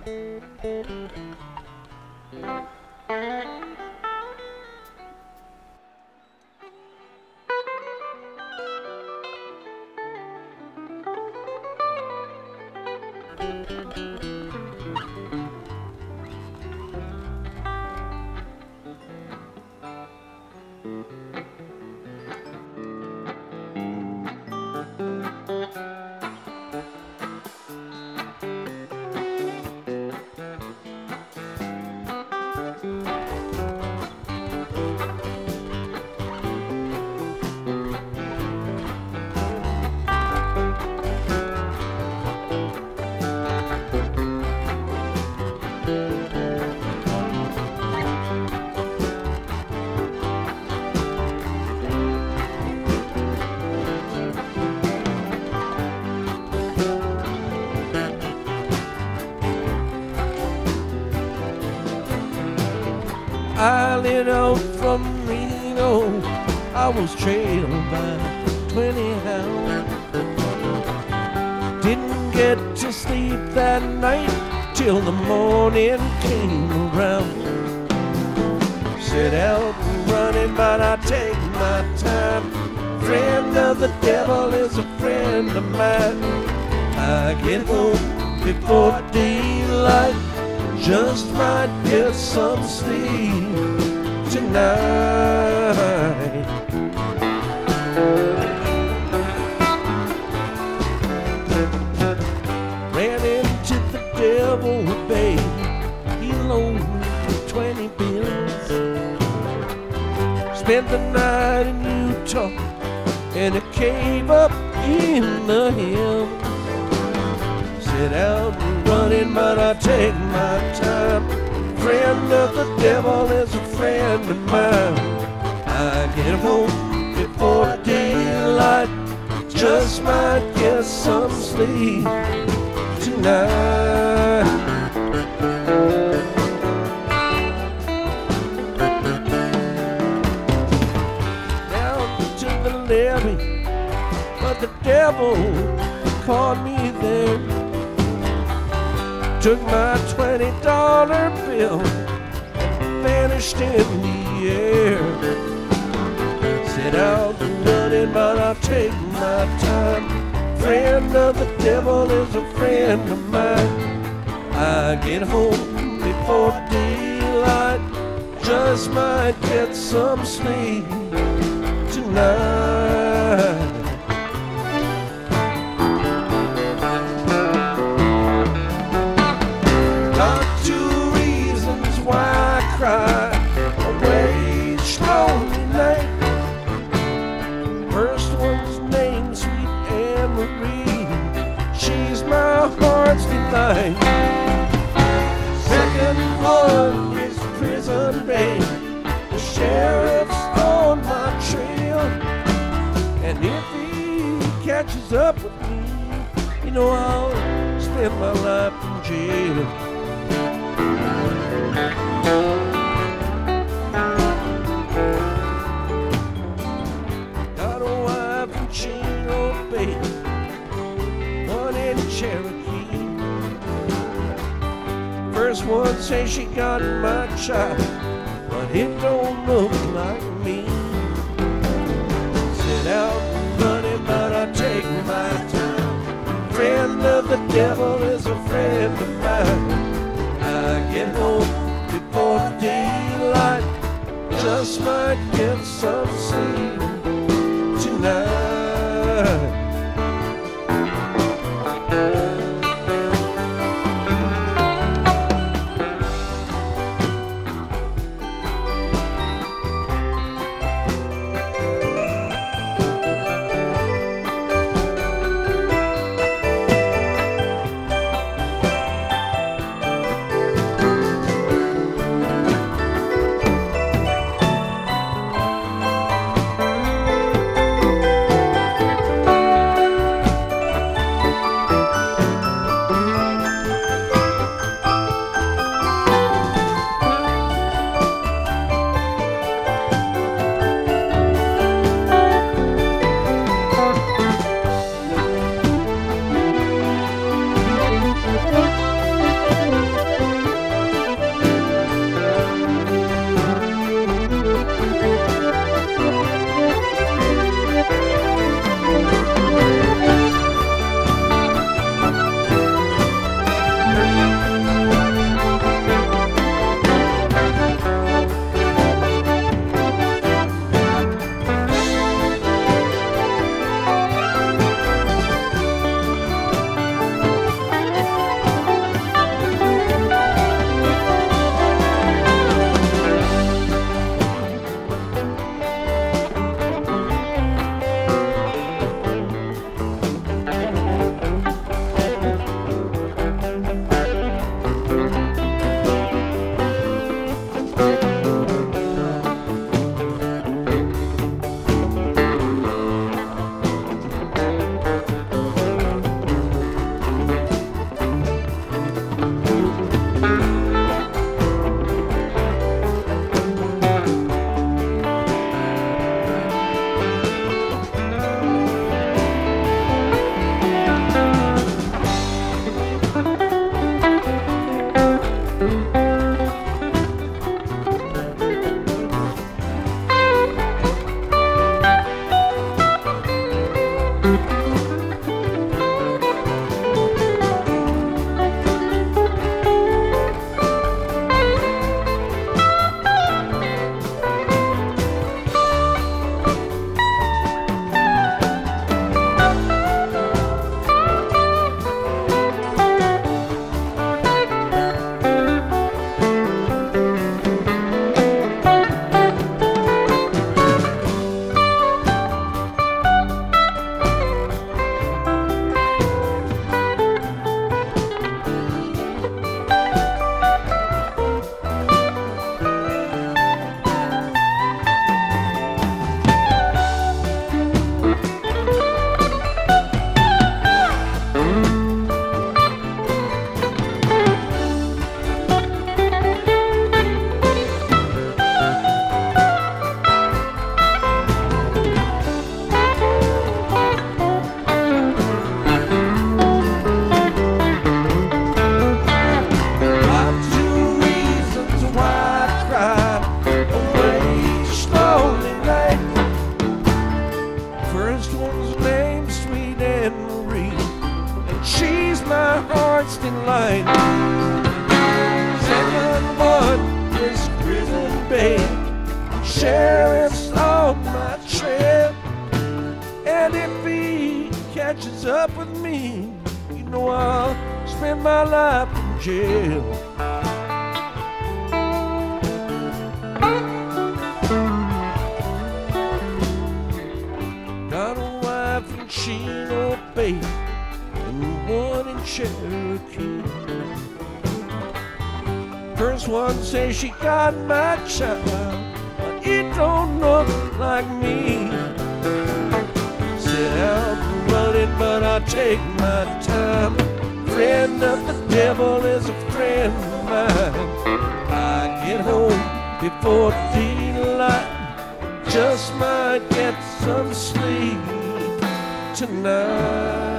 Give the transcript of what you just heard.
I lit out from Reno. I was trailed by 20 hounds. Didn't get to sleep that night till the morning came around. Set out running, but I take my time. Friend of the devil is a friend of mine. I get home before daylight, just might get some sleep tonight. Ran into the devil, babe. He loaned me 20 bills. Spent the night in Utah in a cave up in the hill. Set out running, but I take my time. Friend of the devil is a friend of mine. I get home before daylight, just might get some sleep tonight. Down to the levee, but the devil caught me there. Took my $20 bill and vanished in the air. Set out running, but I take my time. Friend of the devil is a friend of mine. I get home before daylight, just might get some sleep tonight. Cry, a wage lonely night. First one's named Sweet Anne Marie. She's my heart's delight. Second one is Prison Bay. The sheriff's on my trail, and if he catches up with me, you know I'll spend my life in jail. Got a wife in Chino Bay, one in Cherokee. First one says she got my child, but it don't look like me. Set out running, but I take my time. Friend of the devil is a friend of mine. I get home before daylight, just might get some sleep tonight. crossing line. Second one is Prison Bay. Sheriff's on my trail, and if he catches up with me, you know I'll spend my life in jail. Got a wife in Chino Bay and one in Cherokee. First one says she got my child, but it don't look like me. Set out running, but I take my time. Friend of the devil is a friend of mine. I get home before daylight, just might get some sleep tonight.